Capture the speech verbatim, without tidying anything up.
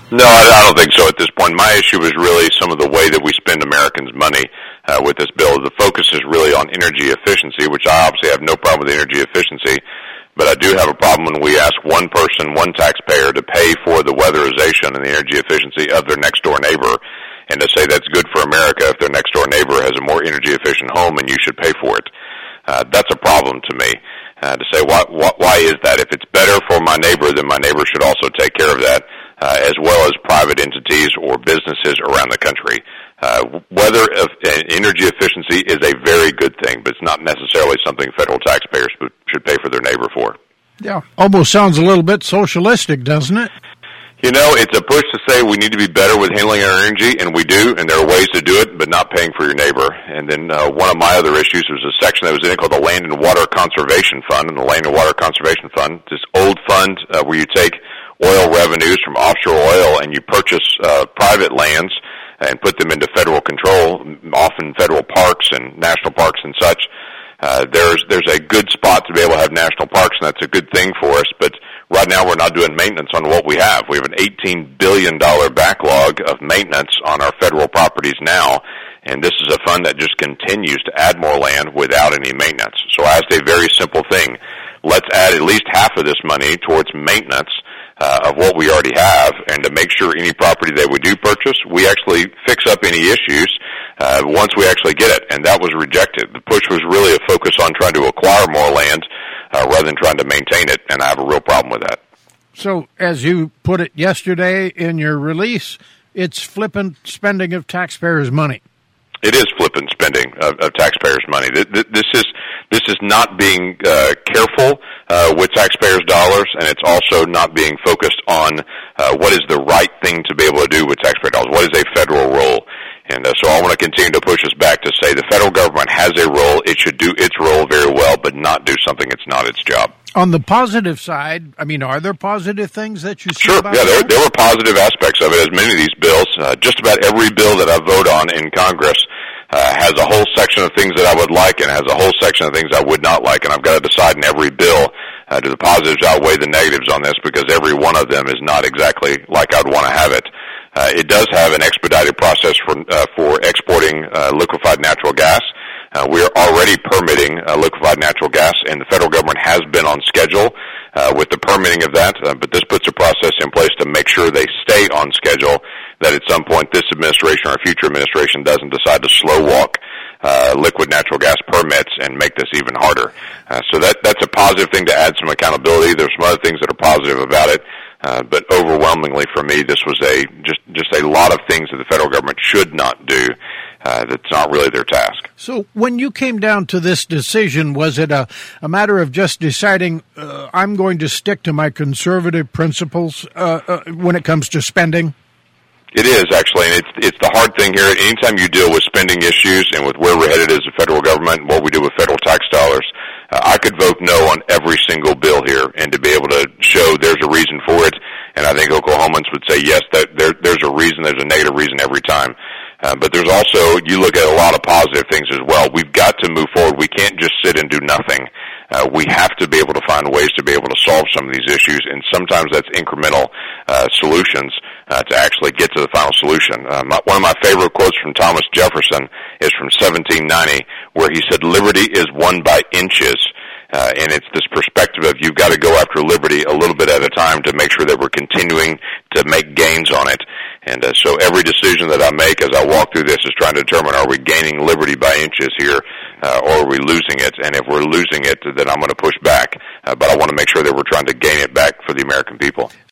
No, I, I don't think so at this point. My issue is really some of the way that we spend Americans' money uh, with this bill. The focus is really on energy efficiency, which I obviously have no problem with energy efficiency, but I do have a problem when we ask one person, one taxpayer, to pay for the weatherization and the energy efficiency of their next-door neighbor, and to say that's good for America if their next-door neighbor has a more energy-efficient home and you should pay for it. Uh, that's a problem to me. Uh, to say, why, why, why is that? If it's better for my neighbor, then my neighbor should also take care of that, uh, as well as private entities or businesses around the country. Uh, weather of, uh, energy efficiency is a very good thing, but it's not necessarily something federal taxpayers should pay for their neighbor for. Yeah, almost sounds a little bit socialistic, doesn't it? You know, it's a push to say we need to be better with handling our energy, and we do, and there are ways to do it, but not paying for your neighbor. And then uh, one of my other issues was a section that was in it called the Land and Water Conservation Fund, and the Land and Water Conservation Fund, this old fund uh, where you take oil revenues from offshore oil and you purchase uh, private lands and put them into federal control, often federal parks and national parks and such. Uh, there's there's a good spot to be able to have national parks, and that's a good thing for us, but right now we're not doing maintenance on what we have. We have an eighteen billion dollars backlog of maintenance on our federal properties now, and this is a fund that just continues to add more land without any maintenance. So I asked a very simple thing. Let's add at least half of this money towards maintenance uh, of what we already have, and to make sure any property that we do purchase, we actually fix up any issues Uh, once we actually get it, and that was rejected. The push was really a focus on trying to acquire more land uh, rather than trying to maintain it, and I have a real problem with that. So, as you put it yesterday in your release, it's flippant spending of taxpayers' money. It is flippant spending of, of taxpayers' money. This is this is not being uh, careful uh, with taxpayers' dollars, and it's also not being focused on uh, what is the right thing to be able to do with taxpayer dollars. What is a federal role? And uh, so I want to continue to push us back to say the federal government has a role. It should do its role very well, but not do something it's not its job. On the positive side, I mean, are there positive things that you see sure, about yeah, there, that? there were positive aspects of it, as many of these bills. Uh, just about every bill that I vote on in Congress uh, has a whole section of things that I would like and has a whole section of things I would not like, and I've got to decide in every bill uh, do the positives outweigh the negatives on this, because every one of them is not exactly like I'd want to have it. Uh, it does have an expedited process for uh, for exporting uh, liquefied natural gas. Uh, we are already permitting uh, liquefied natural gas, and the federal government has been on schedule uh, with the permitting of that. Uh, but this puts a process in place to make sure they stay on schedule, that at some point this administration or a future administration doesn't decide to slow walk uh, liquid natural gas permits and make this even harder. Uh, so that that's a positive thing to add some accountability. There's some other things that are positive about it. Uh, but overwhelmingly for me, this was a just just a lot of things that the federal government should not do. Uh, that's not really their task. So when you came down to this decision, was it a, a matter of just deciding uh, I'm going to stick to my conservative principles uh, uh, when it comes to spending? It is, actually, and it's it's the hard thing here. Anytime you deal with spending issues and with where we're headed as a federal government and what we do with federal tax dollars, uh, I could vote no on every single bill here, and to be able to show there's a reason for it, and I think Oklahomans would say, yes, that there, there's a reason, there's a negative reason every time. Uh, but there's also, you look at a lot of positive things as well. We've got to move forward. We can't just sit and do nothing. Uh, we have to be able to find ways to be able to solve some of these issues, and sometimes that's incremental uh, solutions uh, to actually get to the final solution. Uh, my, one of my favorite quotes from Thomas Jefferson is from seventeen ninety, where he said, "Liberty is won by inches." Uh, and it's this perspective of you've got to go after liberty a little bit at a time to make sure that we're continuing to make gains on it. And uh, so every decision that I make as I walk through this is trying to determine, are we gaining liberty by inches here, uh, or are we losing it? And if we're losing it, then I'm going to push back. Uh, but I want to make sure that we're trying to gain it back for the American people.